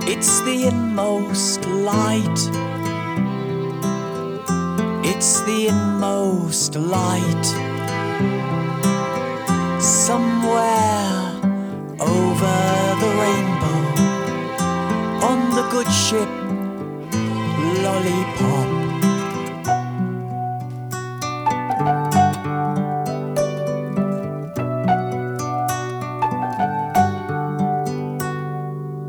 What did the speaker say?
It's the inmost light. It's the inmost light. Somewhere over the rainbow, on the good ship Lollipop.